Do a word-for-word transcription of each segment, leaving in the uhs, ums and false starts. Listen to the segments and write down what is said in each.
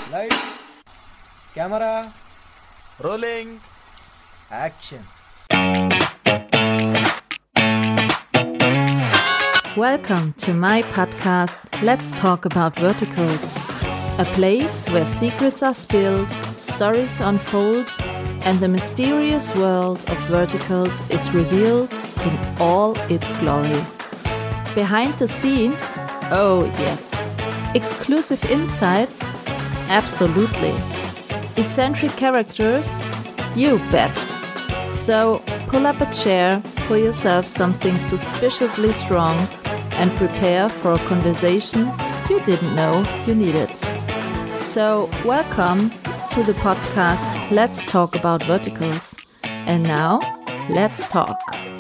Lights, camera, Rolling. action. Welcome to my podcast, Let's Talk About Verticals, a place where secrets are spilled, stories unfold, and the mysterious world of verticals is revealed in all its glory. Behind the scenes, oh yes. Exclusive insights, absolutely. Eccentric characters, you bet. So pull up a chair, pour yourself something suspiciously strong, and prepare for a conversation you didn't know you needed. So welcome to the podcast Let's Talk About Verticals. And now, let's talk.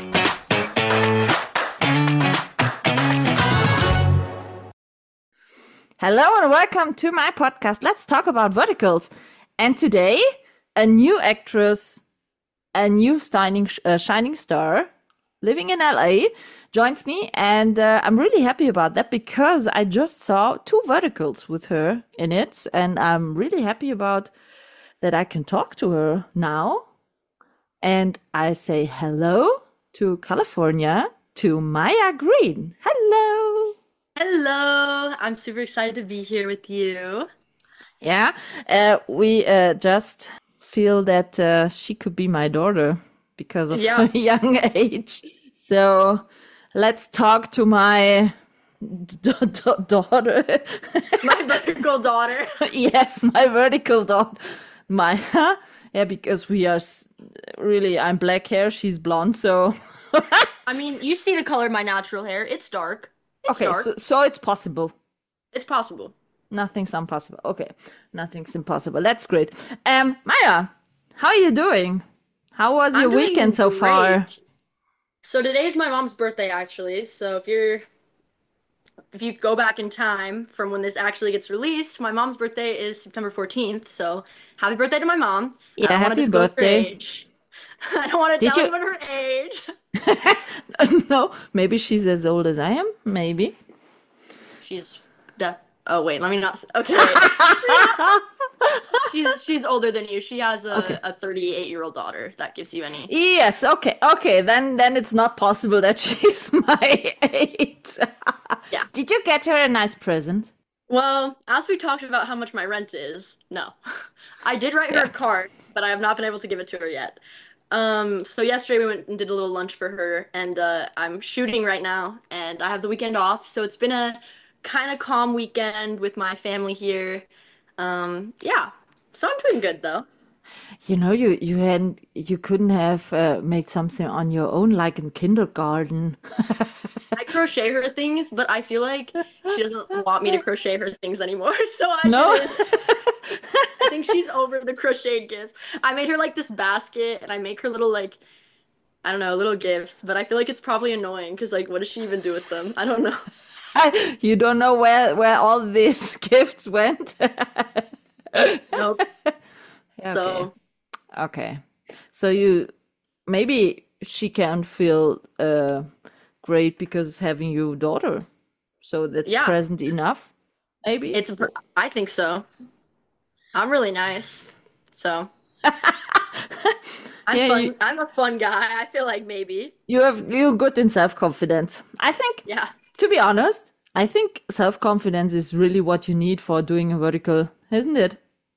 Hello and welcome to my podcast Let's Talk About Verticals. And today, a new actress, a new shining, uh, shining star living in L A joins me, and uh, I'm really happy about that because I just saw two verticals with her in it, and I'm really happy about that I can talk to her now. And I say hello to California, to Maya Green. Hello. Hello. I'm super excited to be here with you. Yeah, uh, we uh, just feel that uh, she could be my daughter because of Yeah. her young age. So let's talk to my d- d- daughter. My vertical daughter. Yes, my vertical daughter, Maya. Yeah, because we are s- really, I'm black hair, she's blonde. So I mean, you see the color of my natural hair. It's dark. It's okay, dark. so, so it's possible. It's possible. Nothing's impossible. Okay, nothing's impossible. That's great. Um, Maya, how are you doing? How was I'm your doing weekend so far? great. So today's my mom's birthday, actually. So if you're if you go back in time from when this actually gets released, my mom's birthday is September fourteenth. So happy birthday to my mom. I Yeah, don't want to happy disclose her birthday. age. I don't want to Did tell you- anyone her age. No, maybe she's as old as I am. Maybe. She's the oh wait, let me not s- okay. she's she's older than you. She has a, Okay. a thirty-eight year old daughter, if that gives you any. Yes. Okay. Okay. Then, then it's not possible that she's my age. Yeah. Did you get her a nice present? Well, as we talked about how much my rent is, no. I did write her Yeah. a card, but I have not been able to give it to her yet. Um, so yesterday we went and did a little lunch for her, and uh, I'm shooting right now, and I have the weekend off, so it's been a kind of calm weekend with my family here. Um, yeah. So I'm doing good though. You know, you you had you couldn't have uh, made something on your own, like in kindergarten. I crochet her things, but I feel like she doesn't want me to crochet her things anymore, so I No. didn't. I think she's over the crochet gifts. I made her like this basket, and I make her little like I don't know, little gifts, but I feel like it's probably annoying because like what does she even do with them? I don't know. You don't know where where all these gifts went. Nope. Okay. So Okay. So you maybe she can feel uh great because having your daughter. So that's Yeah. present enough. Maybe. it's a pr- I think so. I'm really nice. So I'm Yeah, fun. you- I'm a fun guy. I feel like maybe. you have you're good in self-confidence. I think, Yeah. to be honest, I think self-confidence is really what you need for doing a vertical, isn't it?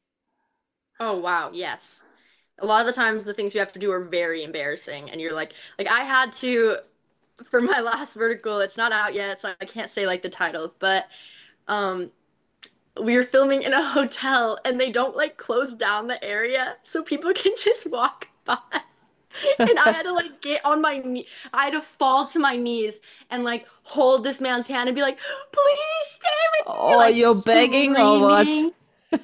Oh wow, yes. A lot of the times the things you have to do are very embarrassing and you're like like I had to for my last vertical, it's not out yet, so I can't say like the title, but um we were filming in a hotel and they don't like close down the area so people can just walk by. And I had to like get on my knee. I had to fall to my knees and like hold this man's hand and be like, "Please stay with me." Oh, like, you're begging or what? screaming.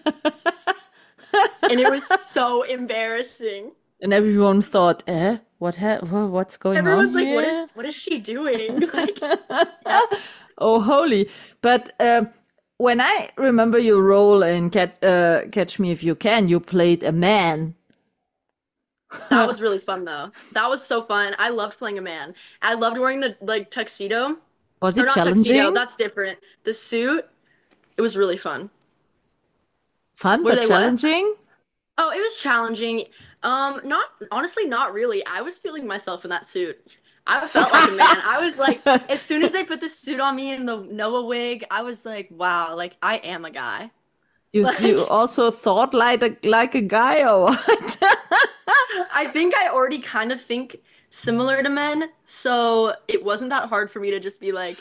And it was so embarrassing. And everyone thought, eh, what ha- wha- what's going Everyone's on like, "What here? is what is she doing?" Like, Oh, holy. But um, when I remember your role in Cat- uh, Catch Me If You Can, you played a man. that was really fun though. That was so fun. I loved playing a man. I loved wearing the like tuxedo. Was Or it not tuxedo, challenging? that's different. The suit, it was really fun. Fun Were but they what? challenging? Oh, it was challenging. Um, not honestly, not really. I was feeling myself in that suit. I felt like a man. I was like, as soon as they put the suit on me and the Noah wig, I was like, wow, like I am a guy. You you Like, also thought like a like a guy or what? I think I already kind of think similar to men, so it wasn't that hard for me to just be like,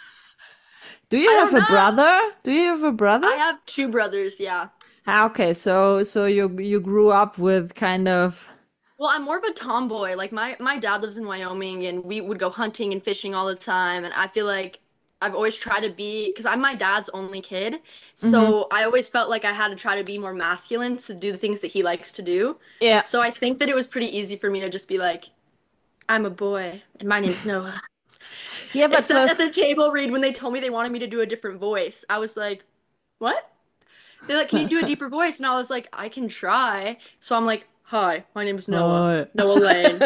Do you I have don't a know. brother? Do you have a brother? I have two brothers, yeah. Ah, okay, so so you you grew up with kind of Well, I'm more of a tomboy. Like my my dad lives in Wyoming and we would go hunting and fishing all the time and I feel like I've always tried to be because I'm my dad's only kid. hmm So I always felt like I had to try to be more masculine to do the things that he likes to do. yeah. So I think that it was pretty easy for me to just be like, I'm a boy and my name's Noah. Yeah, but Except for at the table read when they told me they wanted me to do a different voice. I was like, "What?" They're like, "Can you do a deeper voice?" And I was like, "I can try." So I'm like, "Hi, my name is Noah. oh. Noah Lane."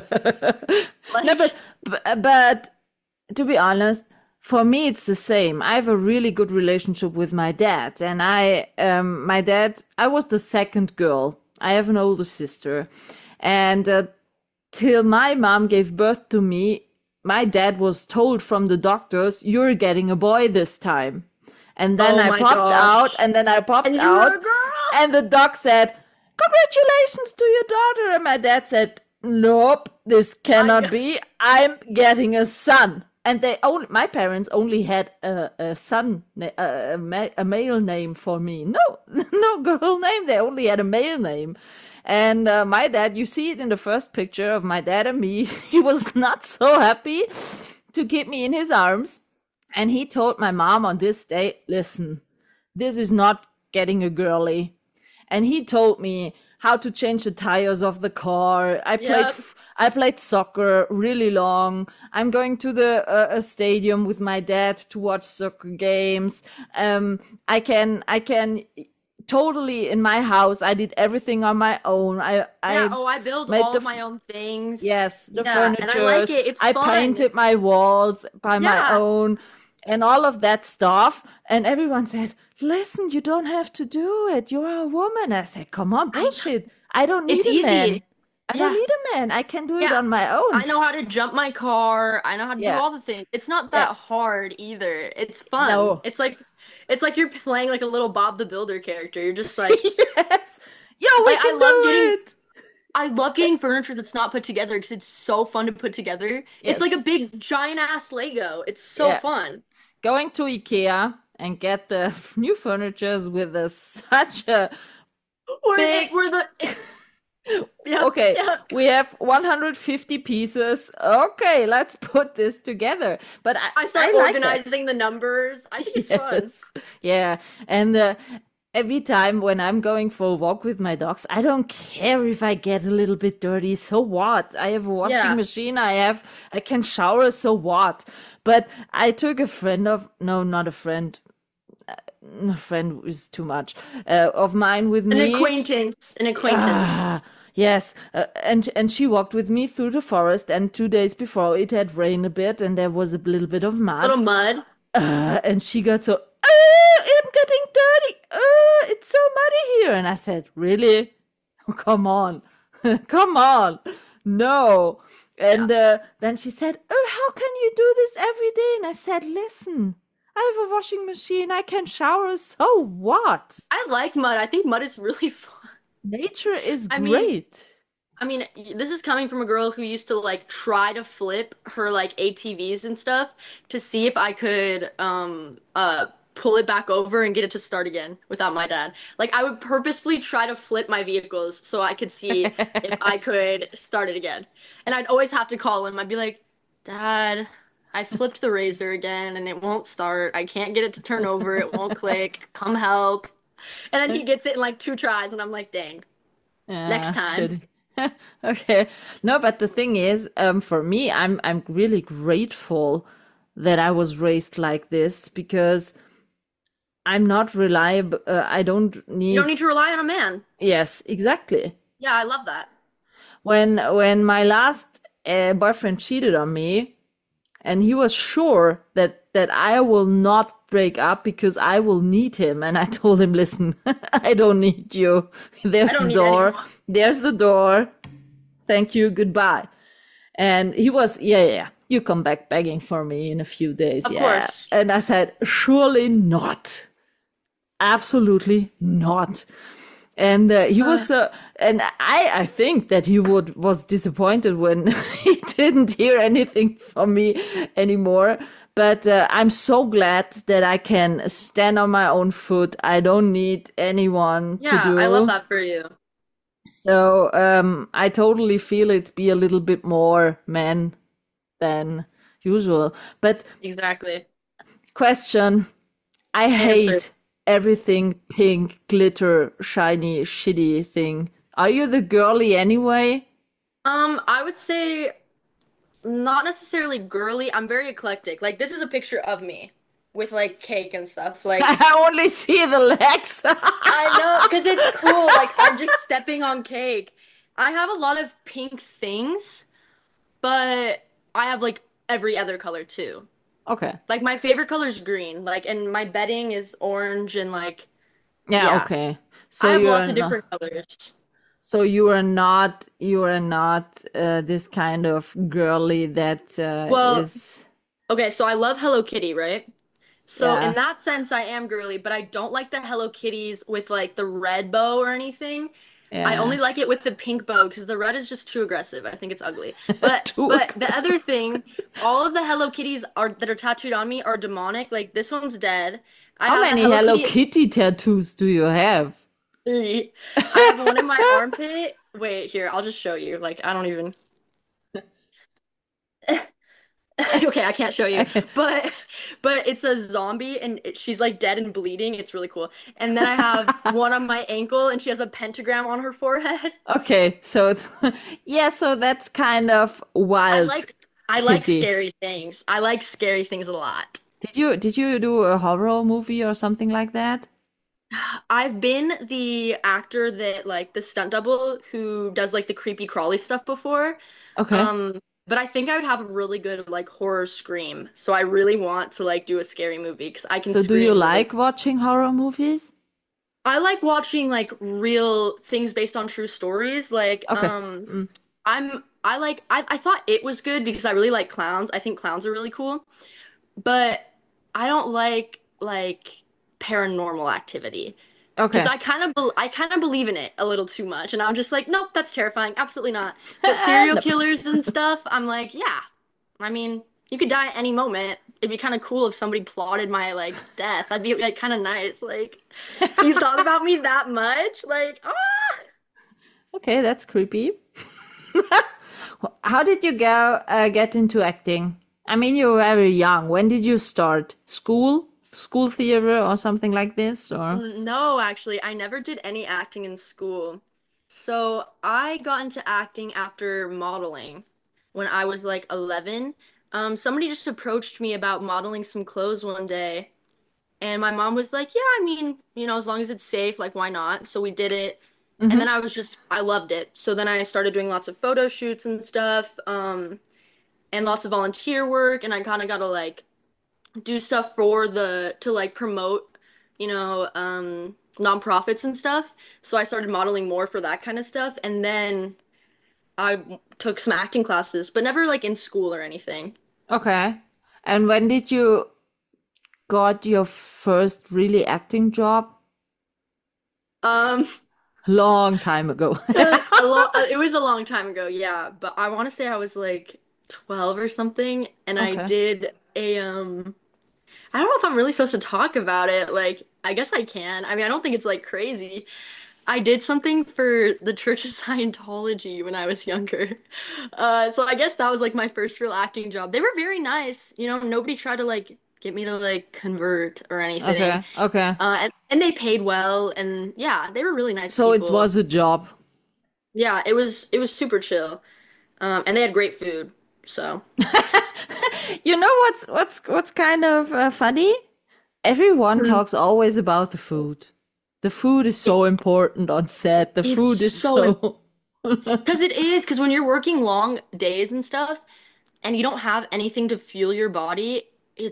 No, Like, but but but to be honest, for me it's the same. I have a really good relationship with my dad, and I um my dad, I was the second girl. I have an older sister, and uh, till my mom gave birth to me, my dad was told from the doctors, "You're getting a boy this time." And then oh I my popped out, gosh. and then I popped And you were out, a girl. and the doc said, "Congratulations to your daughter." And my dad said, "Nope, this cannot I be. I'm getting a son." And they only, my parents only had a, a son, na- a, a, ma- a male name for me. No, no girl name. They only had a male name. And uh, my dad, you see it in the first picture of my dad and me. He was not so happy to keep me in his arms. And he told my mom on this day, "Listen, this is not getting a girly." And he told me how to change the tires of the car. I played Yep. f- I played soccer really long. I'm going to the uh, a stadium with my dad to watch soccer games. Um, I can I can totally in my house. I did everything on my own. I Yeah, I oh, I build made all the of my own things. Yes, the Yeah, and I like furnitures. it. It's I fun. painted my walls by my Yeah. own and all of that stuff. And everyone said, "Listen, you don't have to do it. You're a woman." I said, "Come on, I know. bullshit. I don't need It's a man. easy. I don't Yeah. need a man. I can do it Yeah. on my I own." know how to jump my car. I know how to do Yeah, all the things. It's not yeah. that hard either. It's fun. No. It's like it's like you're playing like a little Bob the Builder character. You're just like Yes. Yeah, we like I can love do getting it. I love getting furniture that's not put together because it's so fun to put together. It's like Yes. a big giant ass Lego. It's so Yeah. fun. Going to IKEA and get the new furnitures with a, such a Or big it were the Yep, Okay, yep. we have one hundred fifty pieces. Okay, let's put this together. But I, I start I like that. organizing the numbers. I think it's fun. Yes. Yeah. And uh, every time when I'm going for a walk with my dogs, I don't care if I get a little bit dirty. So what? I have a washing Yeah. machine. I have, I can shower. So what? But I took a friend of, no, not a friend. A friend is too much. Uh, of mine with An me. acquaintance. An acquaintance. Ah, yes, uh, and and she walked with me through the forest, and two days before it had rained a bit, and there was a little bit of Little mud, mud. uh, and she got so, oh, I'm getting dirty, oh, it's so muddy here, and I said, really? Oh, come on, come on, no, and uh, then she said, oh, how can you do this every day? And I said, listen, I have a washing machine, I can shower, so what? I like mud. I think mud is really fun. Nature is I mean, great. I mean, y- this is coming from a girl who used to like try to flip her like A T Vs and stuff to see if I could um uh pull it back over and get it to start again without my dad. Like I would purposefully try to flip my vehicles so I could see if I could start it again. And I'd always have to call him. I'd be like, "Dad, I flipped the razor again and it won't start. I can't get it to turn over. It won't click. Come help." And then he gets it in like two tries and I'm like, "Dang, next Yeah, time." shitty. Okay. No, but the thing is, um, for me, I'm I'm really grateful that I was raised like this because I'm not reliable. Uh, I don't You don't need. need to rely on a man. Yes, exactly. Yeah, I love that. When when my last uh, boyfriend cheated on me, and he was sure that that I will not break up because I will need him. And I told him, listen, I don't need you. I There's don't the need door. anyone. There's the door. Thank you. Goodbye. And he was, yeah, yeah, yeah, you come back begging for me in a few days. Of Yeah. course. And I said, surely not. Absolutely not. And uh, he was, uh, and I, I think that he would was disappointed when he didn't hear anything from me anymore. But uh, I'm so glad that I can stand on my own foot. I don't need anyone to Yeah, do. I love that for you. So um, I totally feel it be a little bit more man than usual. But Exactly. question, I Answer. hate everything pink, glitter, shiny, shitty thing. Are you the girly anyway? Um, I would say not necessarily girly. I'm very eclectic. Like this is a picture of me with like cake and stuff. Like I only see the legs. I know because it's cool. Like I'm just stepping on cake. I have a lot of pink things, but I have like every other color too. Okay. Like my favorite color is green. Like and my bedding is orange and like Yeah, yeah. okay. I So have you lots are of not, different colors. so you are not you are not uh, this kind of girly that uh, Well, is okay, so I love Hello Kitty, right? So in yeah. that sense, I am girly, but I don't like the Hello Kitties with like the red bow or anything. I Yeah. only like it with the pink bow because the red is just too aggressive. I think it's ugly. But Too but the other aggressive. thing, all of the Hello Kitties are that are tattooed on me are demonic. Like this one's dead. I How have a many Hello Hello Kitty Kitty tattoos do you have? three. I have one in my armpit. Wait, here, I'll just show you. Like I don't even Okay, I can't show you, Okay. but but it's a zombie and it, she's like dead and bleeding. It's really cool. And then I have one on my ankle and she has a pentagram on her forehead. Okay, so it- yeah, so that's kind of I wild like I like kitty. scary things. I like scary things a lot. Did you did you do a horror movie or something like that? I've been the actor that like the stunt double who does like the creepy crawly stuff before. Okay. Um, but I think I would have a really good like horror scream. So I really want to like do a scary movie because I can So do you scream really like watching horror movies? I like watching like real things based on true stories. Like, Okay. um, Mm. I'm I like I, I thought it was good because I really like clowns. I think clowns are really cool. But I don't like like paranormal activity because Okay. I kind of be I kind of believe in it a little too much, and I'm just like, nope, that's terrifying. Absolutely not. But serial Nope. killers and stuff, I'm like, yeah. I mean, you could die at any moment. It'd be kind of cool if somebody plotted my like death. That'd be like kind of nice. Like, you thought about me that much? Like, ah. Okay, that's creepy. How did you go uh, get into acting? I mean, you were very young. When did you start? School? School theater or something like this? Or No, actually, I never did any acting in school. So I got into acting after modeling when I was like eleven. Um, somebody just approached me about modeling some clothes one day, and my mom was like, "Yeah, I mean, you know, as long as it's safe, like why not?" So we did it, and then hmm I was just I loved it. So then I started doing lots of photo shoots and stuff, um, and lots of volunteer work, and I kind of got to like do stuff for the to like promote, you know, um, nonprofits and stuff. So I started modeling more for that kind of stuff, and then I took some acting classes, but never like in school or anything. Okay. And when did you got your first really acting job? Um, Long time ago. a lo it was a long time ago, yeah, but I want to say I was like twelve or something, and I Okay. did a um I don't know if I'm really supposed to talk about it. Like, I guess I can. I mean, I don't think it's like crazy. I did something for the Church of Scientology when I was younger. Uh, so I guess that was like my first real acting job. They were very nice. You know, nobody tried to like get me to like convert or anything. Okay. Okay. Uh, and, and they paid well, and yeah, they were really nice So it people. was a job. Yeah, it was it was super chill. Um, and they had great food. So, You know what's what's what's kind of uh, funny? Everyone Mhm. talks always about the food. The food is so important on set. The food it's is so so because it is because when you're working long days and stuff, and you don't have anything to fuel your body, it's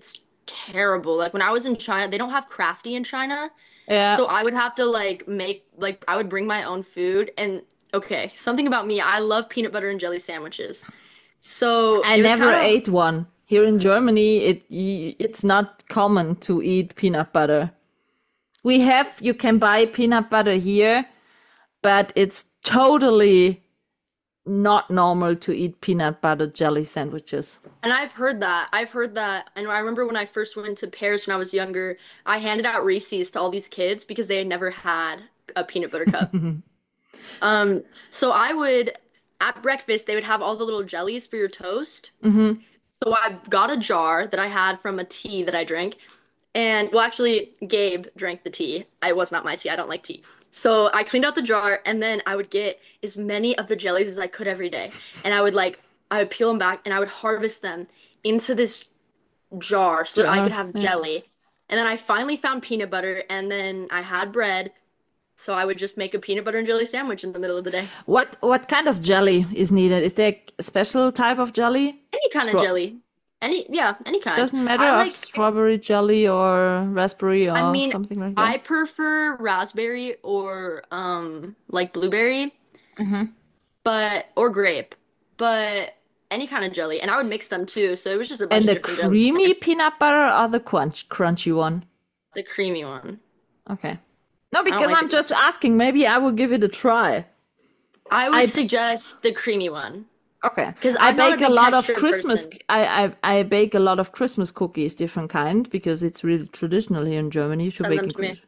terrible. Like when I was in China, they don't have Crafty in China. Yeah. So I would have to like make like I would bring my own food and okay, something about me, I love peanut butter and jelly sandwiches. So I it was never kind of ate one. Here in Germany, it y- it's not common to eat peanut butter. We have, you can buy peanut butter here, but it's totally not normal to eat peanut butter jelly sandwiches. and I've heard that. I've heard that. And I remember when I first went to Paris when I was younger, I handed out Reese's to all these kids because they had never had a peanut butter cup. Um, so I would at breakfast they would have all the little jellies for your toast. Hmm. So I got a jar that I had from a tea that I drank. And well, actually, Gabe drank the tea. It was not my tea. I don't like tea. So I cleaned out the jar and then I would get as many of the jellies as I could every day. And I would like, I would peel them back and I would harvest them into this jar so that I could Jar, have yeah. jelly. And then I finally found peanut butter and then I had bread. So I would just make a peanut butter and jelly sandwich in the middle of the day. What what kind of jelly is needed? Is there a special type of jelly? Any kind of Straw jelly. Any, yeah, any kind. Doesn't matter I of like strawberry jelly or raspberry I or mean, something like I that. prefer raspberry or um like blueberry, Hmm. but or grape, but any kind of jelly, and I would mix them too. So it was just a bunch And of the different jellies in there. creamy peanut butter or the crunch crunchy one? The creamy one. Okay. No, I don't because like I'm the just asking. Maybe I will give it a try. I I would suggest the creamy one Okay. because I I'm not a bake a big lot of textured Christmas. person. I, I I bake a lot of Christmas cookies, different kind, because it's really traditional here in Germany to Send bake them a to me. cookie.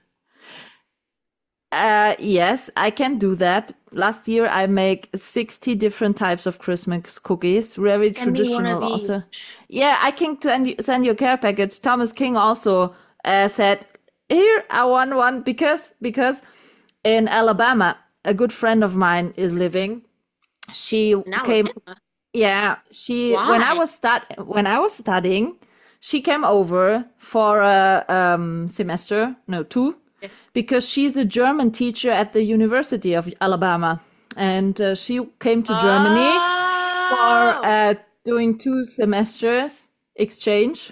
Uh, yes, I can do that. Last year I make sixty different types of Christmas cookies, very Send me one of traditional also. each. Yeah, I can send you, send you a care package. Thomas King also uh, said, "Here, I want one," because because in Alabama, a good friend of mine is living. She In came, Alabama. yeah, she when I Why? was stud when I was studying, she came over for a um, semester, no, two, because she's a German teacher at the University of Alabama, and uh, she came to Germany for Oh, uh, doing two semesters exchange.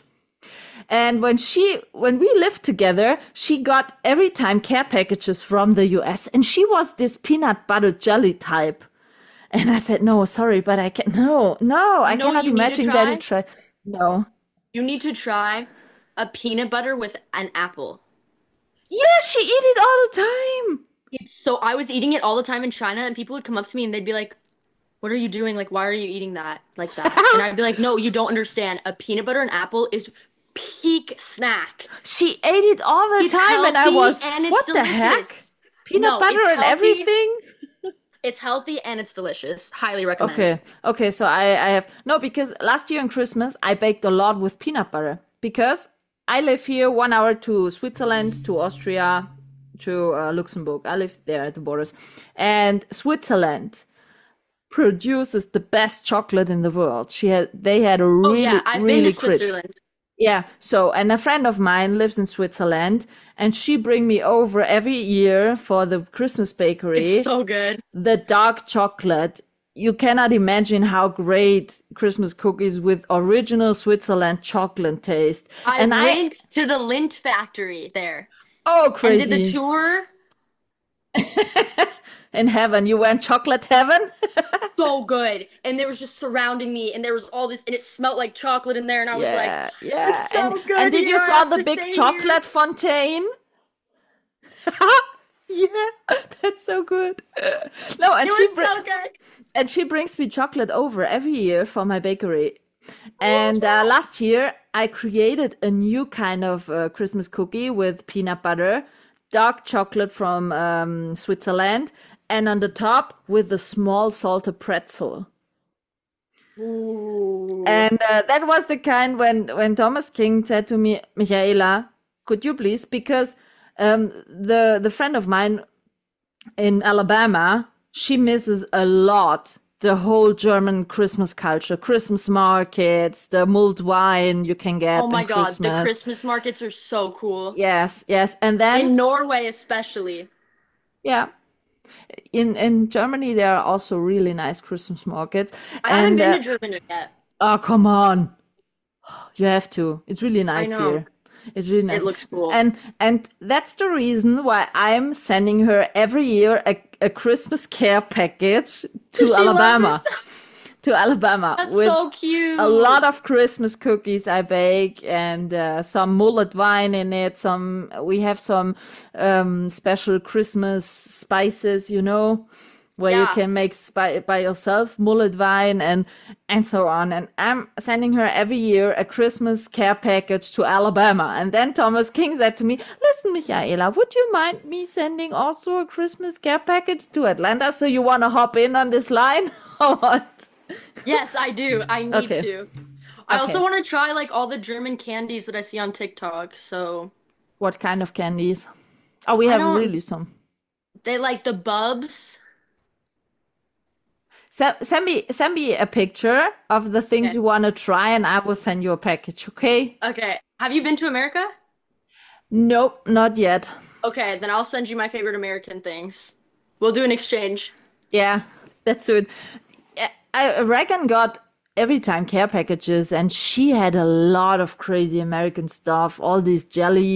And when she, when we lived together, she got every time care packages from the U S, and she was this peanut butter jelly type. And I said, no, sorry, but I can't, no, no, I you know what cannot you need to imagine that try? it try. No. You need to try a peanut butter with an apple. Yeah, she eat it all the time. It's so I was eating it all the time in China, and people would come up to me and they'd be like, "What are you doing? Like, why are you eating that like that?" And I'd be like, "No, you don't understand. A peanut butter and apple is peak snack. She ate it all the It's time, and I healthy was, and it's what the heck? delicious. Peanut No, butter it's and healthy. everything? It's healthy and it's delicious. Highly recommend." Okay, okay, so I, I have, no, because last year on Christmas, I baked a lot with peanut butter because I live here one hour to Switzerland, to Austria, to uh, Luxembourg. I live there at the borders. And Switzerland produces the best chocolate in the world. She had, they had a Oh really, yeah, I've been really to great. Switzerland. Yeah, so, and a friend of mine lives in Switzerland, and she bring me over every year for the Christmas bakery It's so good. the dark chocolate. You cannot imagine how great Christmas cookies with original Switzerland chocolate taste. I And I, went to the Lindt factory there oh, and did the crazy. tour. In heaven, you went chocolate heaven? So good. And they was just surrounding me and there was all this and it smelled like chocolate in there and I was like, Yeah, yeah. it's so And good and did you here. I saw have the to big stay here. chocolate fontaine? Yeah, that's so good. No, and It she was br so good. and she brings me chocolate over every year for my bakery. And uh, last year, I created a new kind of uh, Christmas cookie with peanut butter, dark chocolate from um, Switzerland, and on the top with a small salted pretzel. Ooh. And uh, that was the kind when when Thomas King said to me, Michaela, could you please? Because um, the the friend of mine in Alabama, she misses a lot the whole German Christmas culture, Christmas markets, the mulled wine you can get Oh my on God, the Christmas. Christmas markets are so cool. Yes, yes, and then In Norway especially. yeah, in in Germany there are also really nice Christmas markets. I haven't And been uh, to Germany yet. oh come on, You have to. It's really nice know. here. It's really nice. It looks cool. And and that's the reason why I'm sending her every year a, a Christmas care package to She Alabama. loves it. To Alabama That's with so cute. a lot of Christmas cookies I bake and uh, some mullet wine in it. Some we have some um, special Christmas spices, you know, where you Yeah. can make by, by yourself mullet wine and and so on. And I'm sending her every year a Christmas care package to Alabama. And then Thomas King said to me, "Listen, Michaela, would you mind me sending also a Christmas care package to Atlanta? So you want to hop in on this line or what?" Yes, I do. I need Okay. to. I also Okay. want to try like all the German candies that I see on TikTok. So What kind of candies? Oh, we I have don't- really some. they like the bubs. Se- send me send me a picture of the things Okay. you want to try, and I will send you a package. Okay? Okay. Have you been to America? Nope, not yet. Okay, then I'll send you my favorite American things. We'll do an exchange. Yeah, that's it. Yeah, I Reagan got every time care packages, and she had a lot of crazy American stuff. All these jelly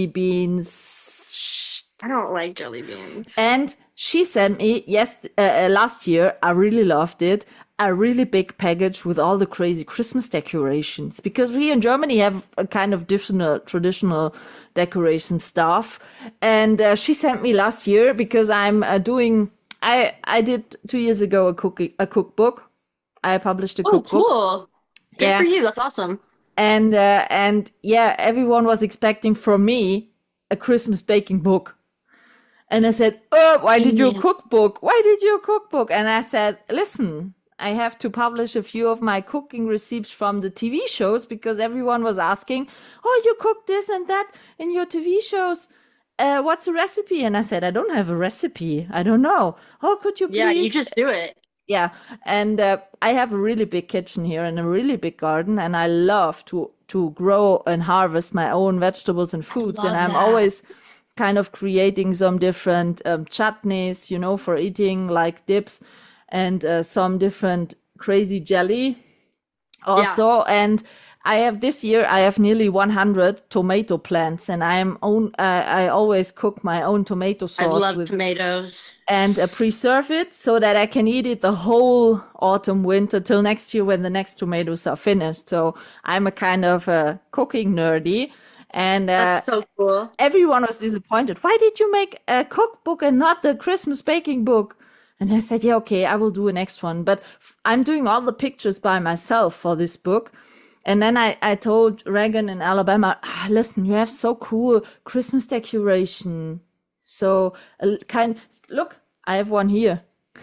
beans. I don't like jelly beans. And she sent me yes uh, uh, last year. I really loved it. A really big package with all the crazy Christmas decorations because we in Germany have a kind of traditional traditional decoration stuff. And uh, she sent me last year because I'm uh, doing. I I did two years ago a cook a cookbook. I published a Oh, cookbook. cool. Good Yeah. for you. That's awesome. And uh, and yeah, everyone was expecting from me a Christmas baking book. And I said, "Oh, why did you Yeah. cookbook? Why did you cookbook?" And I said, "Listen, I have to publish a few of my cooking recipes from the T V shows because everyone was asking, 'Oh, you cook this and that in your T V shows. Uh, what's the recipe?' And I said, 'I don't have a recipe. I don't know. Oh, could you please?' Yeah, you just do it. Yeah, and uh, I have a really big kitchen here and a really big garden, and I love to to grow and harvest my own vegetables and foods. And love I'm that. always kind of creating some different um, chutneys, you know, for eating, like dips, and uh, some different crazy jelly also. And I have this year I have nearly one hundred tomato plants, and I am own. Uh, I always cook my own tomato I sauce love with tomatoes. and uh, preserve it so that I can eat it the whole autumn, winter till next year when the next tomatoes are finished. So I'm a kind of a cooking nerdy, and uh, That's so cool. everyone was disappointed. Why did you make a cookbook and not the Christmas baking book? And I said, yeah, okay, I will do a next one. But f- I'm doing all the pictures by myself for this book. And then I, I told Reagan in Alabama, ah, listen, you have so cool Christmas decoration. So uh, kind, look, I have one here.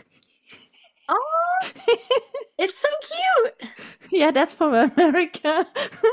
Oh, it's so cute. Yeah, that's from America.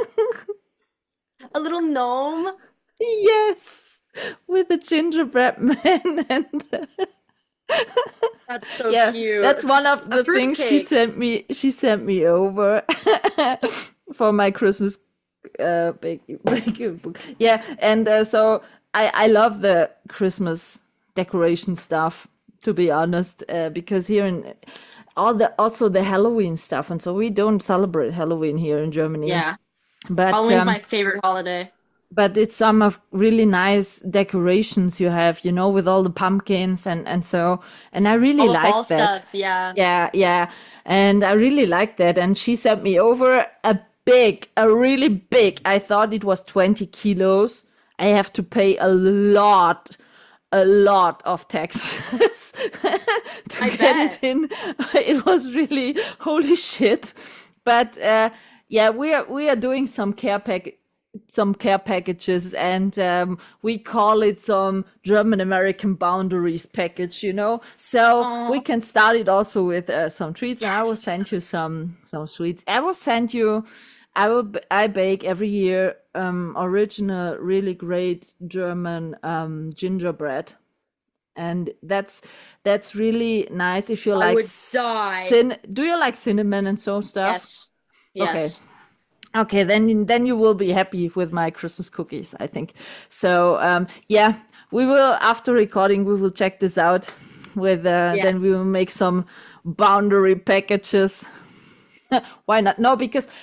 A little gnome. Yes, with a gingerbread man and That's so yeah, cute. that's one of the fruit things she cake. sent me. She sent me over for my Christmas uh, baking, baking book. Yeah, and uh, so I I love the Christmas decoration stuff. To be honest, uh, because here in all the also the Halloween stuff, and so we don't celebrate Halloween here in Germany. Yeah. but Halloween's um, my favorite holiday. but it's some of really nice decorations you have, you know, with all the pumpkins and and so, and I really All the like fall that. stuff. Yeah. Yeah, yeah. And I really like that. And she sent me over a big, a really big, I thought it was twenty kilos. I have to pay a lot, a lot of taxes to I get bet. it in. It was really, holy shit. But uh, yeah, we are, we are doing some care pack, some care packages, and um, we call it some German American boundaries package, you know. So Aw. we can start it also with uh, some treats. And I will Yes. send you some some sweets. I will send you. I will. b- I bake every year um, original, really great German um, gingerbread, and that's that's really nice. If you I like, would c- die. cin- do you like cinnamon and so stuff? Yes. Yes. Okay. Okay, then then you will be happy with my Christmas cookies, I think. So um, yeah, we will after recording we will check this out. With uh, Yeah. then we will make some boundary packages. Why not? No, because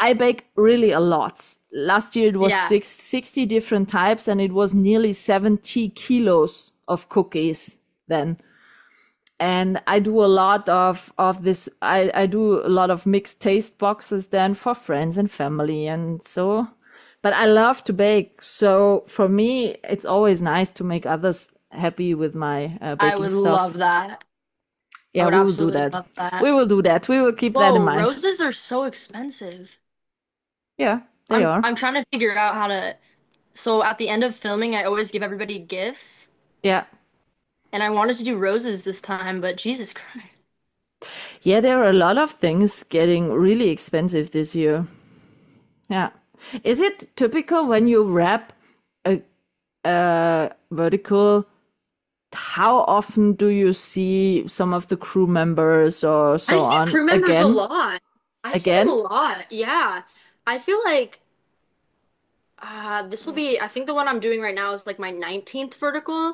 I bake really a lot. Last year it was Yeah. six, sixty different types, and it was nearly seventy kilos of cookies then. And I do a lot of, of this. I, I do a lot of mixed taste boxes then for friends and family. And so, but I love to bake. So for me, it's always nice to make others happy with my uh, I baking would stuff. love that. I Yeah, would we will do absolutely that. love that. We will do that. We will keep that Whoa, in mind. roses are so expensive. Yeah, they I'm are. I'm trying to figure out how to. So at the end of filming, I always give everybody gifts, Yeah. and I wanted to do roses this time, but Jesus Christ. Yeah, there are a lot of things getting really expensive this year. Yeah. Is it typical when you wrap a, a vertical? How often do you see some of the crew members or so I see on crew members a again? lot. I see Again? them a lot. Yeah. I feel like uh this will be I think the one I'm doing right now is like my nineteenth vertical.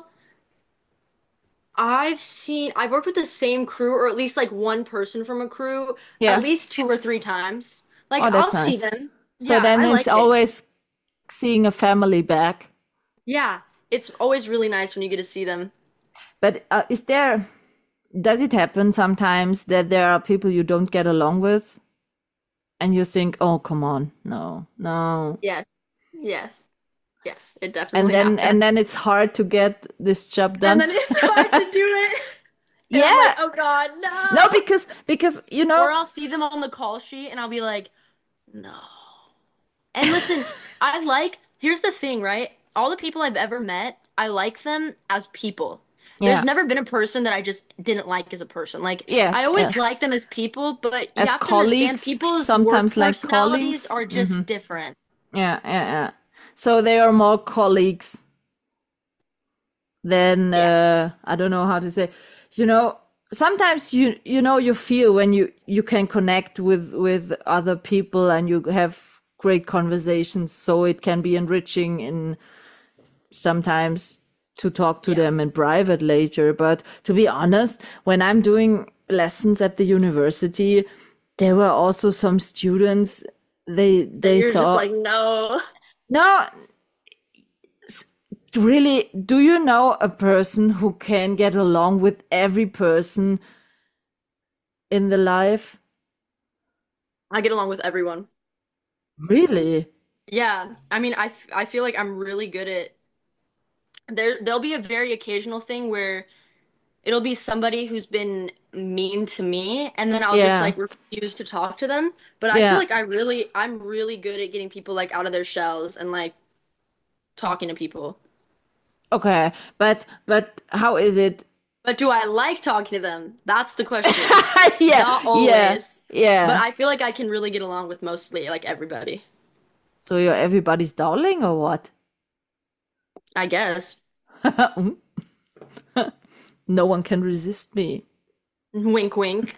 I've seen I've worked with the same crew or at least like one person from a crew Yeah. at least two or three times. Like Oh, that's I'll see nice. them. So Yeah, then I it's like it. always seeing a family back. Yeah, it's always really nice when you get to see them. But uh, is there, does it happen sometimes that there are people you don't get along with and you think, oh, come on, no, no. Yes. Yes. Yes, it And definitely then happens. and then it's hard to get this job And done. then it's hard to do it. And I'm Yeah. like, oh God, no. No, because because you Or know, I'll see them on the call sheet and I'll be like, no. And listen, I like, here's the thing, right? All the people I've ever met, I like them as people. yeah, There's never been a person that I just didn't like as a person. Like, Yes, I always yes. like them as people, but you As have to understand colleagues, people's sometimes work like personalities colleagues. are just Mhm. different. yeah, yeah, yeah. So they are more colleagues than uh, I don't know how to say. You know, sometimes you you know you feel when you you can connect with with other people and you have great conversations. So it can be enriching in sometimes to talk to them in private later. But to be honest, when I'm doing lessons at the university, there were also some students. They they You're just thought like, no. no. s- Really, do you know a person who can get along with every person in the life? I get along with everyone. Really? Yeah, I mean, I, f- I feel like I'm really good at there. There'll be a very occasional thing where it'll be somebody who's been mean to me, and then I'll just Yeah. like refuse to talk to them. But I Yeah. feel like I really, I'm really good at getting people like out of their shells and like talking to people. Okay, but but how is it? But do I like talking to them? That's the question. yeah, Not yeah, always. yeah. But I feel like I can really get along with mostly like everybody. So you're everybody's darling or what? I guess. No one can resist me. Wink, wink.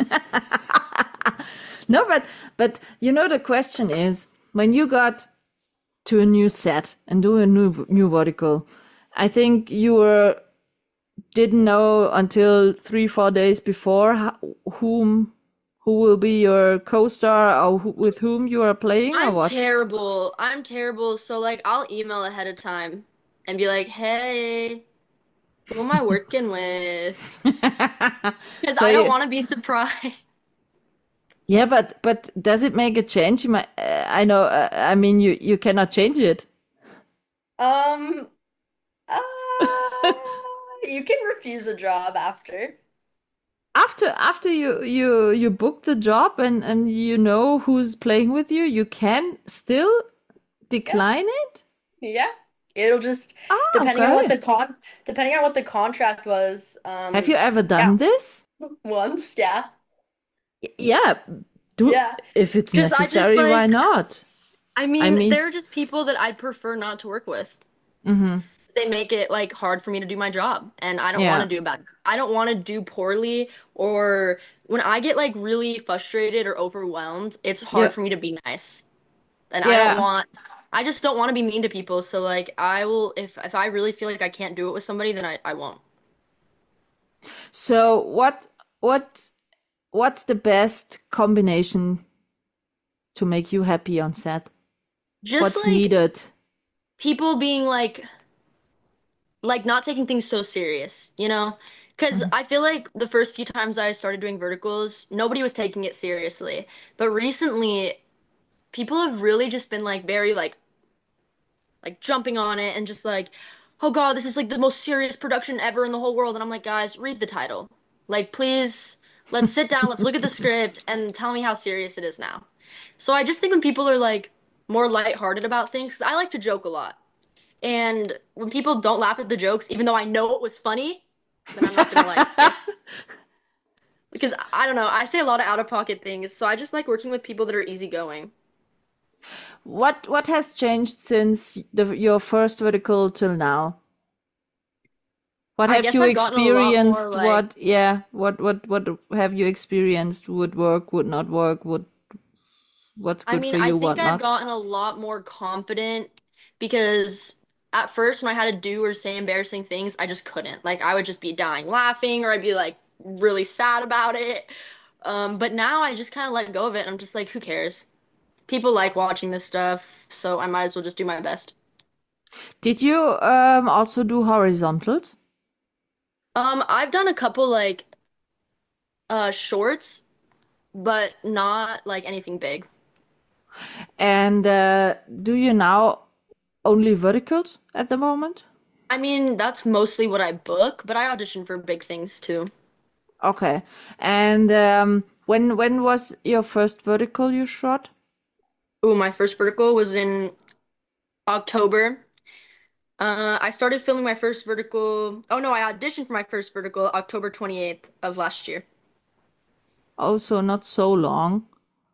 No, but but you know the question is when you got to a new set and do a new new vertical, I think you were didn't know until three four days before ho- whom who will be your co-star or who, with whom you are playing or I'm what? terrible. I'm terrible. So like I'll email ahead of time and be like, "Hey, who am I working with?" Because So I don't you- want to be surprised. Yeah, but but does it make a change? You might, uh, I know. Uh, I mean, you you cannot change it. Um, uh, you can refuse a job after. After after you you you book the job and and you know who's playing with you, you can still decline it. Yeah. It'll just Ah, depending on what okay. the con depending on what the contract was. Um, Have you ever done this? once? Yeah. Y- Yeah, do Yeah. if it's 'Cause I just, necessary, why like- not? I mean, mean- there are just people that I'd prefer not to work with. Mm-hmm. They make it like hard for me to do my job, and I don't Yeah. want to do bad. I don't want to do poorly, or when I get like really frustrated or overwhelmed, it's hard Yeah. for me to be nice. And I Yeah. don't want I just don't want to be mean to people. So like I will if if I really feel like I can't do it with somebody, then I, I won't. So what what what's the best combination to make you happy on set? Just What's like needed? people being like like not taking things so serious, you know? Because Mhm. I feel like the first few times I started doing verticals, nobody was taking it seriously. But recently, people have really just been like very like like jumping on it and just like, oh God, this is like the most serious production ever in the whole world. And I'm like, guys, read the title. Like, please, let's sit down, let's look at the script and tell me how serious it is now. So I just think when people are like more lighthearted about things, 'cause I like to joke a lot. And when people don't laugh at the jokes, even though I know it was funny, then I'm not gonna like it. Because I don't know, I say a lot of out of pocket things, so I just like working with people that are easygoing. What what has changed since the, your first vertical till now? What I have guess you I've gotten a lot more experienced? like What, yeah, what what what have you experienced? Would work, would not work, would what's I good mean, for I you, think what I've not? gotten a lot more confident because at first when I had to do or say embarrassing things, I just couldn't. Like I would just be dying laughing or I'd be like really sad about it. Um, but now I just kind of let go of it and I'm just like, who cares? People like watching this stuff, so I might as well just do my best. Did you um also do horizontals? Um, I've done a couple like uh shorts, but not like anything big. And uh, do you now only verticals at the moment? I mean, that's mostly what I book, but I audition for big things too. Okay. And um, when when was your first vertical you shot? Ooh, my first vertical was in October. Uh, I started filming my first vertical. Oh no, I auditioned for my first vertical October twenty-eighth of last year. Also not so long.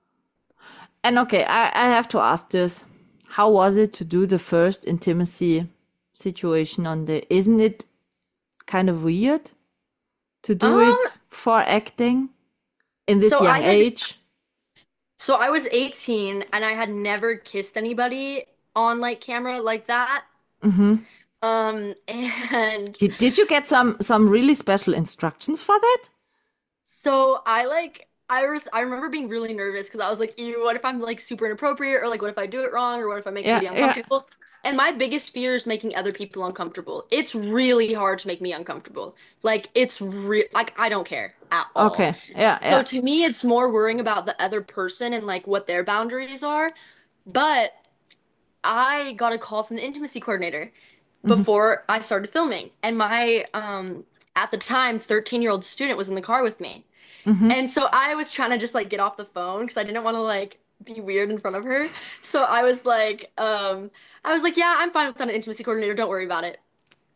And okay, I, I have to ask this. How was it to do the first intimacy situation on the, isn't it kind of weird to do Um, it for acting in this so I young had age? so I was eighteen and I had never kissed anybody on like camera like that. Hmm. Um, and Did, did you get some some really special instructions for that? so I like I was I remember being really nervous because I was like, ew, what if I'm like super inappropriate or like what if I do it wrong or what if I make Yeah, somebody yeah. uncomfortable? And my biggest fear is making other people uncomfortable. It's really hard to make me uncomfortable. Like it's real like I don't care at all. Okay. Yeah, So yeah. to me it's more worrying about the other person and like what their boundaries are. But I got a call from the intimacy coordinator Hmm. before I started filming. And my um at the time thirteen-year-old student was in the car with me. Hmm. And so I was trying to just like get off the phone because I didn't want to like be weird in front of her. So I was like, um, I was like, yeah, I'm fine without an intimacy coordinator. Don't worry about it.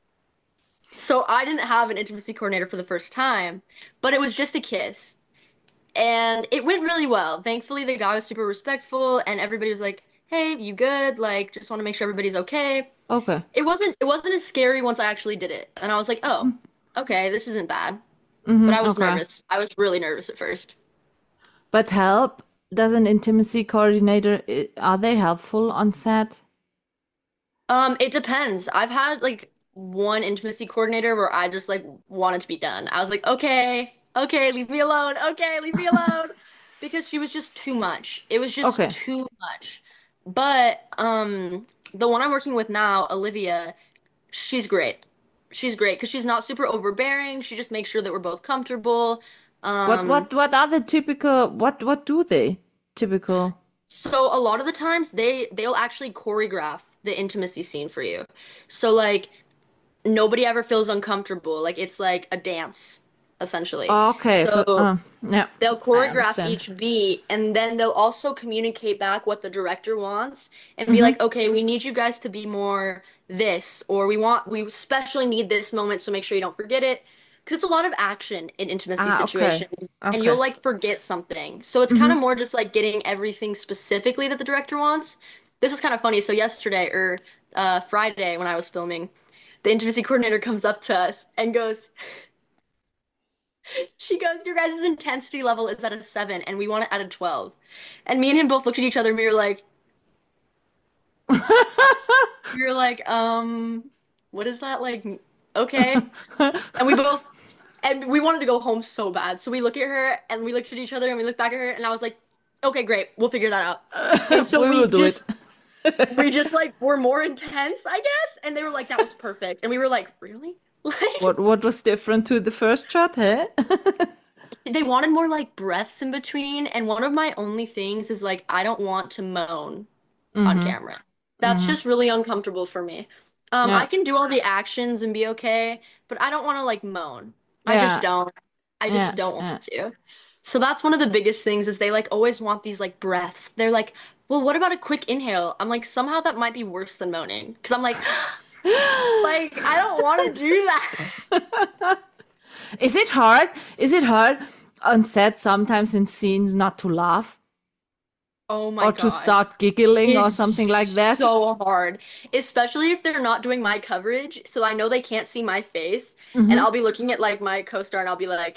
So I didn't have an intimacy coordinator for the first time, but it was just a kiss. And it went really well. Thankfully, the guy was super respectful and everybody was like, "Hey, you good? Like, just want to make sure everybody's okay." Okay. It wasn't it wasn't as scary once I actually did it. And I was like, "Oh, okay, this isn't bad." But Hmm. I was Okay. nervous. I was really nervous at first. But help, does an intimacy coordinator, i- are they helpful on set? Um, it depends. I've had like one intimacy coordinator where I just like wanted to be done. I was like, okay, okay, leave me alone. Okay, leave me alone. Because she was just too much. It was just Okay. too much. But um the one I'm working with now, Olivia, she's great. She's great because she's not super overbearing. She just makes sure that we're both comfortable. What Um, what what are the typical, what what do they typical? so a lot of the times they they'll actually choreograph the intimacy scene for you. So like nobody ever feels uncomfortable. Like it's like a dance, essentially. Okay, for, So uh, yeah, they'll I choreograph understand. each beat and then they'll also communicate back what the director wants and be Mm-hmm. like, okay, we need you guys to be more this, or we want, we especially need this moment, so make sure you don't forget it. Because it's a lot of action in intimacy Ah, okay. situations and Okay. you'll like forget something. So it's kind Mm-hmm. of more just like getting everything specifically that the director wants. This is kind of funny. So yesterday or uh, Friday when I was filming, the intimacy coordinator comes up to us and goes, she goes, your guys' intensity level is at a seven and we want it at a twelve. And me and him both looked at each other and we were like, we were like, um, what is that? Like, okay. And we both, and we wanted to go home so bad. So we look at her and we looked at each other and we looked back at her and I was like, Okay, great. We'll figure that out. And so we we will do just it. we just like were more intense, I guess. And they were like, that was perfect. And we were like, really? Like What what was different to the first shot, hey? they wanted more like breaths in between. And one of my only things is like I don't want to moan on Mm-hmm. camera. That's Mm-hmm. just really uncomfortable for me. Um, I Yeah. can do all the actions and be okay, but I don't want to like moan. I just Yeah. don't. I Yeah. just don't Yeah. want to. So that's one of the biggest things is they like always want these like breaths. They're like, well, what about a quick inhale? I'm like, somehow that might be worse than moaning. Because I'm like, like, I don't want to do that. Is it hard? Is it hard on set sometimes in scenes not to laugh Oh my or to God. start giggling or It's something like that? so hard, especially if they're not doing my coverage. So I know they can't see my face, and Mm-hmm. I'll be looking at like my co-star, and I'll be like,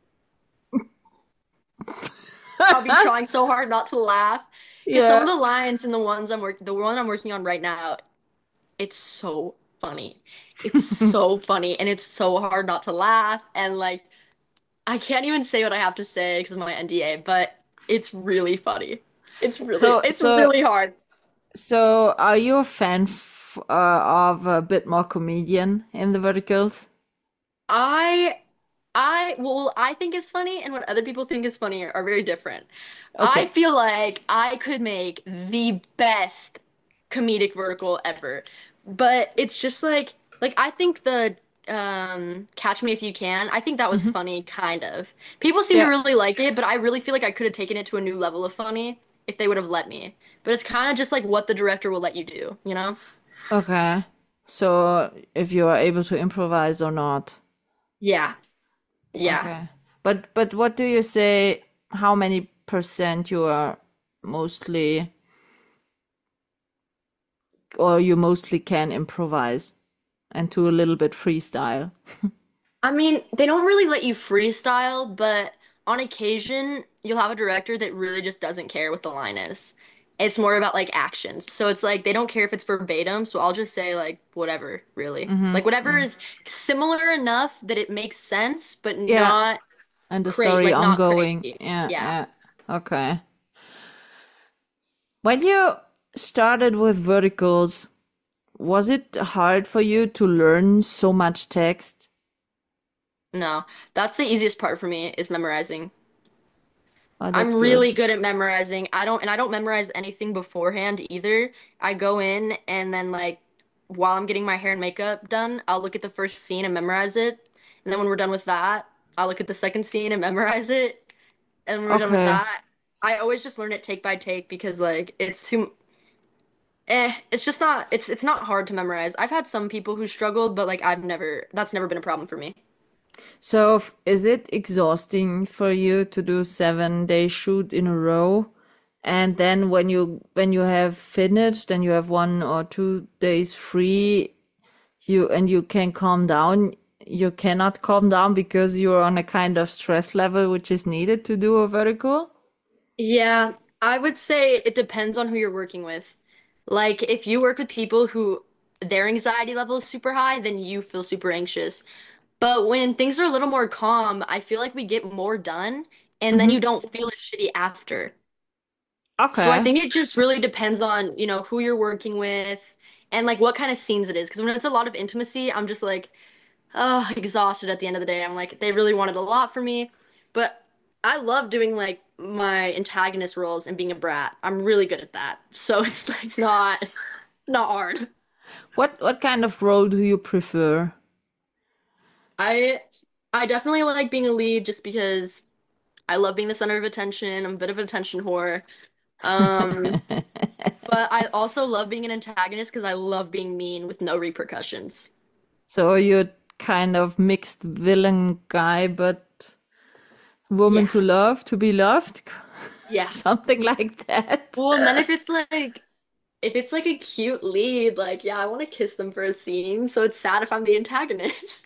I'll be trying so hard not to laugh because some of Yeah. the lines in the ones I'm working, the one I'm working on right now, it's so funny. It's so funny, and it's so hard not to laugh. And like, I can't even say what I have to say because of my N D A, but it's really funny. It's really, So it's so really hard. so are you a fan f uh, of a bit more comedian in the verticals? I I well, I think is funny and what other people think is funny are, are very different. I Okay. feel like I could make the best comedic vertical ever. But it's just like like I think the um Catch Me If You Can, I think that was Mm-hmm. funny kind of. People seem to Yeah. really like it, but I really feel like I could have taken it to a new level of funny if they would have let me. But it's kind of just like what the director will let you do, you know? Okay. So if you are able to improvise or not. Yeah. Yeah. Okay. But but what do you say, how many percent you are mostly or you mostly can improvise and do a little bit freestyle? I mean, they don't really let you freestyle, but on occasion, you'll have a director that really just doesn't care what the line is. It's more about like actions. So it's like they don't care if it's verbatim, so I'll just say like whatever, really. Like whatever Mm-hmm. is similar enough that it makes sense, but Yeah. not And the cra story like not ongoing. crazy. Yeah, Yeah. yeah. Okay. When you started with verticals, was it hard for you to learn so much text? No, that's the easiest part for me is memorizing. Oh, that's I'm good. really good at memorizing. I don't, and I don't memorize anything beforehand either. I go in and then like while I'm getting my hair and makeup done, I'll look at the first scene and memorize it. And then when we're done with that, I'll look at the second scene and memorize it. And when we're done with Okay. that, I always just learn it take by take because like it's too eh, it's just not it's it's not hard to memorize. I've had some people who struggled, but like I've never that's never been a problem for me. So f- is it exhausting for you to do seven day shoot in a row? And then when you when you have finished and you have one or two days free, you and you can calm down, you cannot calm down because you're on a kind of stress level which is needed to do a vertical? Yeah, I would say it depends on who you're working with. Like, if you work with people who their anxiety level is super high, then you feel super anxious. But when things are a little more calm, I feel like we get more done, and then Mm-hmm. you don't feel as shitty after. So I Okay. think it just really depends on, you know, who you're working with and like what kind of scenes it is. Because when it's a lot of intimacy, I'm just like, oh, exhausted at the end of the day. I'm like, they really wanted a lot from me. But I love doing like my antagonist roles and being a brat. I'm really good at that. So it's like not not hard. What what kind of role do you prefer? I I definitely like being a lead just because I love being the center of attention. I'm a bit of an attention whore. Um, but I also love being an antagonist because I love being mean with no repercussions. So you're kind of mixed villain guy, but woman Yeah. to love, to be loved, Yeah. something like that. Well, and then if it's like if it's like a cute lead, like yeah, I want to kiss them for a scene, so it's sad if I'm the antagonist.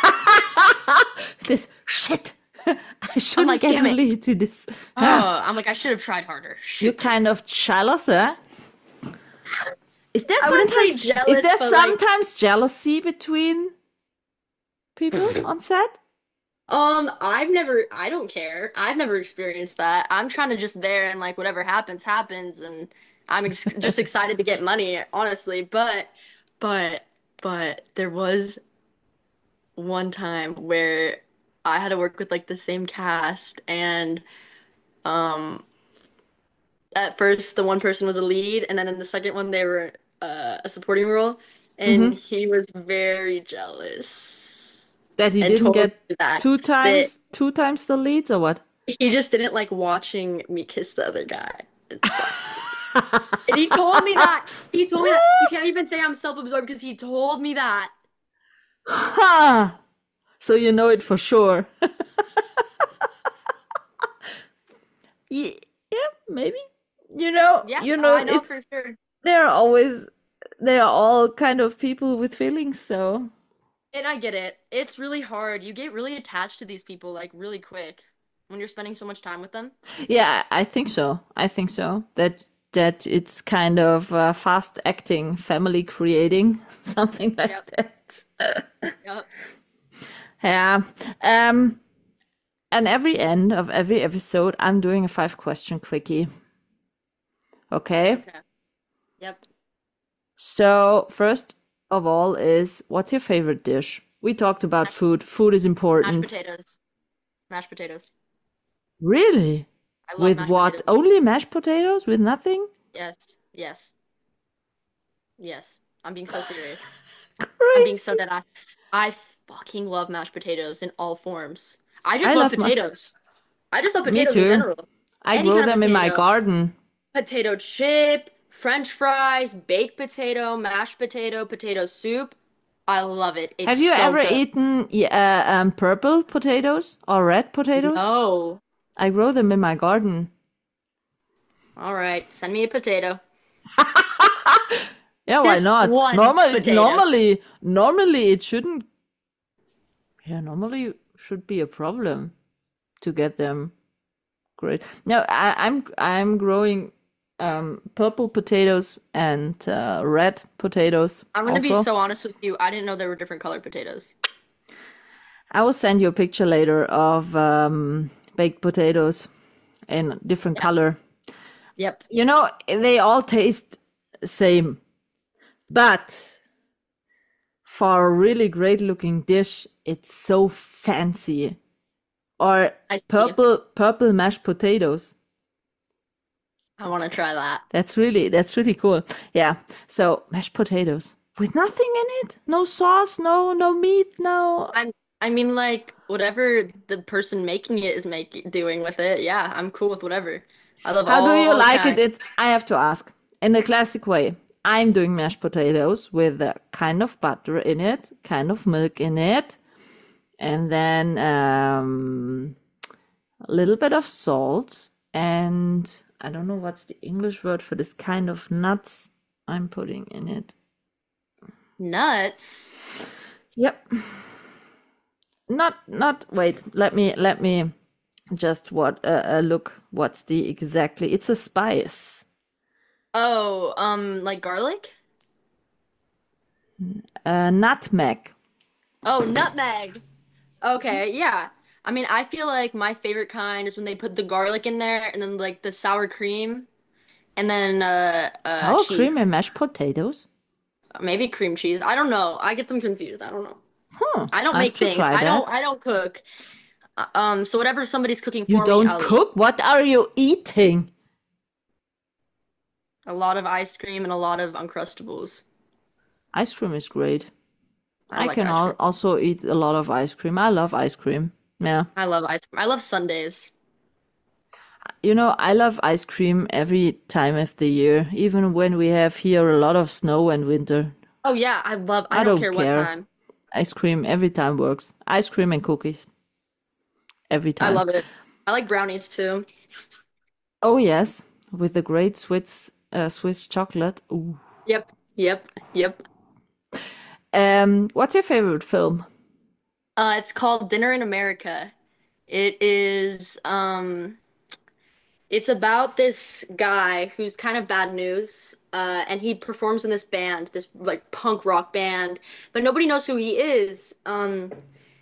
This shit. I I'm shouldn't like, get damn a it. lead to this. Oh, I'm like I should have tried harder. You're Shoot. kind of jealous, eh? Is there I wouldn't say sometimes jealous, is there but like sometimes jealousy between people on set? Um, I've never, I don't care. I've never experienced that. I'm trying to just there and like whatever happens, happens, and I'm ex just excited to get money, honestly. But, but, but there was one time where I had to work with like the same cast, and um, at first the one person was a lead, and then in the second one they were uh, a supporting role, and Hmm. he was very jealous That he and didn't told get me that. two That times two times the leads or what? he just didn't like watching me kiss the other guy and stuff. And he told me that. He told me that. You can't even say I'm self-absorbed because he told me that. Ha! So you know it for sure. Ye- Yeah, maybe. You know, Yeah, you no, know, I know it's for sure. they're always they are all kind of people with feelings, so And I get it. It's really hard. You get really attached to these people like really quick when you're spending so much time with them. yeah, I think so. I think so. That that it's kind of uh, fast acting, family creating, something like Yep. that. Yep. Yeah. Um, and every end of every episode, I'm doing a five question quickie. Okay. Okay. Yep. So first of all is what's your favorite dish? We talked about Mashed, food. Food is mashed important. potatoes. Mashed potatoes. Really? I love With mashed what? potatoes. Only mashed potatoes? With nothing? Yes. Yes. Yes. I'm being so serious. I'm being so Crazy. dead ass. I fucking love mashed potatoes in all forms. I just I love love mashed. potatoes. I just love Me potatoes in too. general. I Any grow kind of them in my potato. garden. Potato chip, French fries, baked potato, mashed potato, potato soup. I love it. It's Have you so ever good. eaten yeah, um, purple potatoes or red potatoes? No. I grow them in my garden. All right, send me a potato. Yeah, why Just not? one Normally, potato. normally, normally it shouldn't. Yeah, normally should be a problem to get them great. No, I, I'm I'm growing um, purple potatoes and uh, red potatoes I'm gonna be also. so honest with you. I didn't know there were different colored potatoes. I will send you a picture later of um, baked potatoes in different Yep. color. Yep. You know, they all taste same, but for a really great looking dish, it's so fancy. Or I see. purple purple mashed potatoes. I want to try that. That's really that's really cool. Yeah. So mashed potatoes with nothing in it, no sauce, no no meat, no. I'm I mean like whatever the person making it is making doing with it. Yeah, I'm cool with whatever. I love How do you all like it? kinds. It I have to ask. In the classic way, I'm doing mashed potatoes with a kind of butter in it, kind of milk in it, and then um, a little bit of salt, and I don't know what's the English word for this kind of nuts I'm putting in it. Nuts. Yep. Not not wait. Let me let me just what uh, uh, look. What's the exactly? It's a spice. Oh, um, like garlic? Uh, nutmeg. Oh, nutmeg. Okay, yeah. I mean, I feel like my favorite kind is when they put the garlic in there and then like the sour cream and then uh uh Sour cream and cheese. mashed potatoes? Maybe cream cheese. I don't know. I get them confused. I don't know. Huh. I don't I have make to things. try I don't that. I don't cook. Uh, Um, so whatever somebody's cooking You for me, don't I'll eat. cook? What are you eating? A lot of ice cream and a lot of Uncrustables. Ice cream is great. I I like can ice al cream. also eat a lot of ice cream. I love ice cream. Yeah. I love ice cream. I love sundaes. You know, I love ice cream every time of the year, even when we have here a lot of snow and winter. Oh yeah, I love. I I don't don't care what care. time. Ice cream every time works. Ice cream and cookies every I time. love it. I like brownies too. Oh yes, with the great Swiss uh, Swiss chocolate. Ooh. Yep. Yep. Yep. Um, what's your favorite film? Uh, it's called Dinner in America. It is um it's about this guy who's kind of bad news. Uh, and he performs in this band, this like punk rock band, but nobody knows who he is. Um,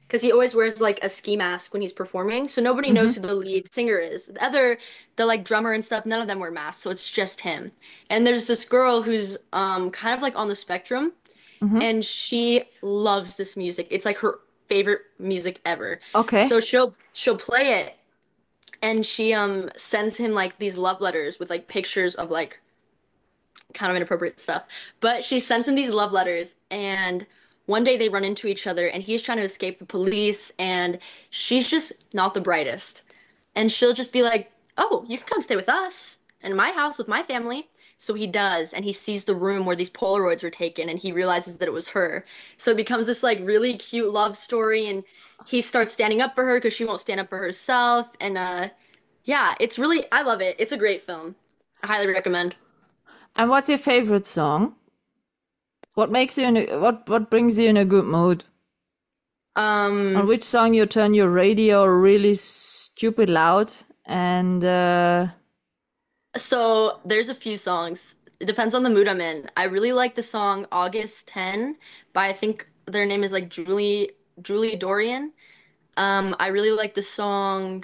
because he always wears like a ski mask when he's performing, so nobody knows who Mm-hmm. the lead singer is. The other, the like drummer and stuff, none of them wear masks, so it's just him. And there's this girl who's um kind of like on the spectrum, Mm-hmm. and she loves this music. It's like her favorite music ever. Okay. So she'll she'll play it, and she um sends him like these love letters with like pictures of like kind of inappropriate stuff. But she sends him these love letters, and one day they run into each other, and he's trying to escape the police, and she's just not the brightest. And she'll just be like, "Oh, you can come stay with us in my house with my family." So he does, and he sees the room where these Polaroids were taken, and he realizes that it was her. So it becomes this like really cute love story, and he starts standing up for her because she won't stand up for herself. And uh, yeah, it's really, I love it. It's a great film. I highly recommend. And what's your favorite song? What makes you in a, what what brings you in a good mood? On Um, which song you turn your radio really stupid loud and uh so there's a few songs. It depends on the mood I'm in. I really like the song August ten by I think their name is like Julie Julie Dorian. Um, I really like the song.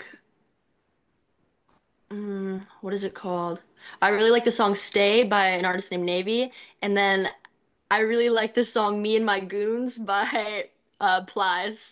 Mm, what is it called? I really like the song Stay by an artist named Navy. And then I really like the song Me and My Goons by uh, Plies.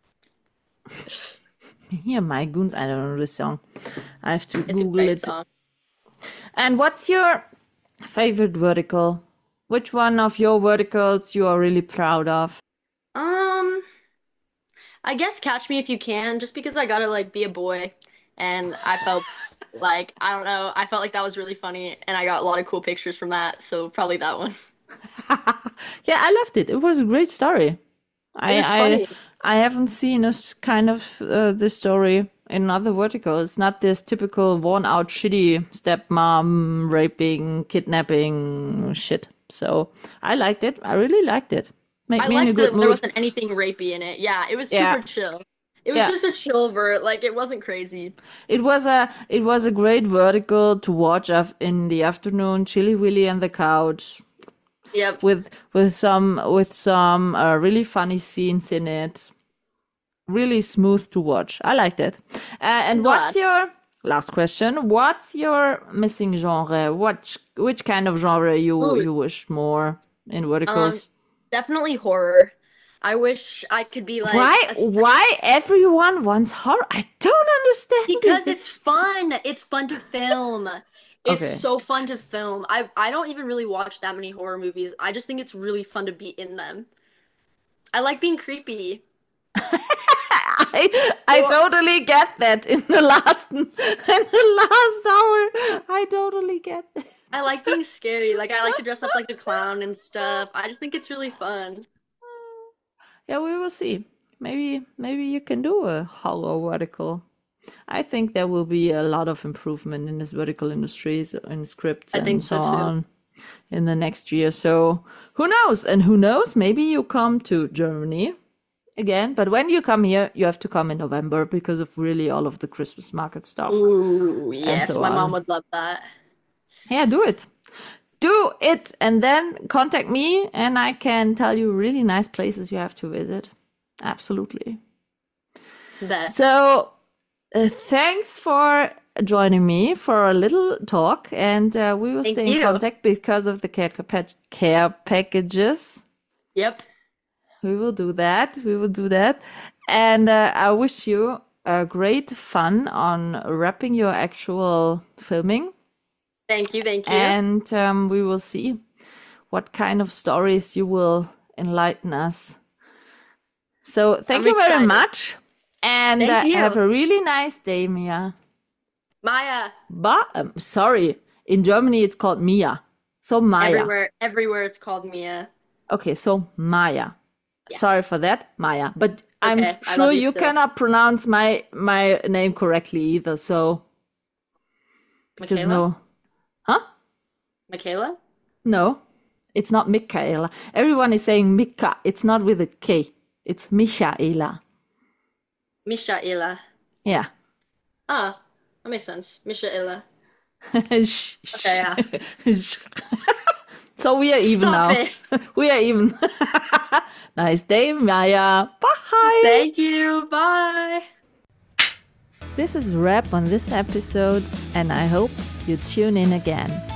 here my goons. I don't know the song. I have to It's a Google great it. song. And what's your favorite vertical? Which one of your verticals you are really proud of? Um, I guess Catch Me If You Can, just because I gotta like be a boy. And I felt like, I don't know, I felt like that was really funny. And I got a lot of cool pictures from that. So probably that one. Yeah, I loved it. It was a great story. I It was I funny. I haven't seen a s- kind of uh, this story in other verticals. It's not this typical worn out shitty stepmom raping, kidnapping shit. So I liked it. I really liked it. Made I me in a liked good that there mood. wasn't anything rapey in it. Yeah, it was Yeah. super chill. It was Yeah. just a chill vert. Like it wasn't crazy. It was a it was a great vertical to watch of in the afternoon, chilly willy on the couch Yep. with with some with some uh, really funny scenes in it. Really smooth to watch. I liked it. Uh, and I'm what's glad. your last question? What's your missing genre? What which kind of genre you Ooh, you wish more in um, verticals? definitely horror. I wish I could be like Why a s- why everyone wants horror? I don't understand because it. it's fun. It's fun to film. It's Okay. so fun to film. I I don't even really watch that many horror movies. I just think it's really fun to be in them. I like being creepy. I I Well, totally get that in the last in the last hour. I totally get that. I like being scary. Like I like to dress up like a clown and stuff. I just think it's really fun. Yeah, we will see. Maybe maybe you can do a horror vertical. I think there will be a lot of improvement in this vertical industries in scripts I think and so so too. on in the next year. So who knows? And who knows? Maybe you come to Germany again. But when you come here, you have to come in November because of really all of the Christmas market stuff Ooh, and yes, so my mom on. would love that. Yeah, do it. Do it and then contact me and I can tell you really nice places you have to visit. Absolutely. Bet. So, uh, thanks for joining me for a little talk, and uh, we will Thank stay in you. contact because of the care, pa- care packages. Yep. We will do that. We will do that. And uh, I wish you a great fun on wrapping your actual filming. Thank you. Thank you. And um, we will see what kind of stories you will enlighten us. So thank I'm you very excited. much. And uh, Thank you. have a really nice day, Mia. Maya, Ba um, sorry. In Germany, it's called Mia. So Maya. everywhere, everywhere it's called Mia. Okay, so Maya. Sorry for that, Maya. But I'm Okay, I sure love you you still. cannot pronounce my my name correctly either. So because Michaela? no, huh? Michaela? No, it's not Michaela. Everyone is saying Mika. It's not with a K. It's Michaela. Mishaela. Yeah. Ah, that makes sense. Mishaela. Shh, Okay, yeah. shh. So we are even Stop now. it. We are even. Nice day, Maya. Bye. Thank you. Bye. This is a wrap on this episode, and I hope you tune in again.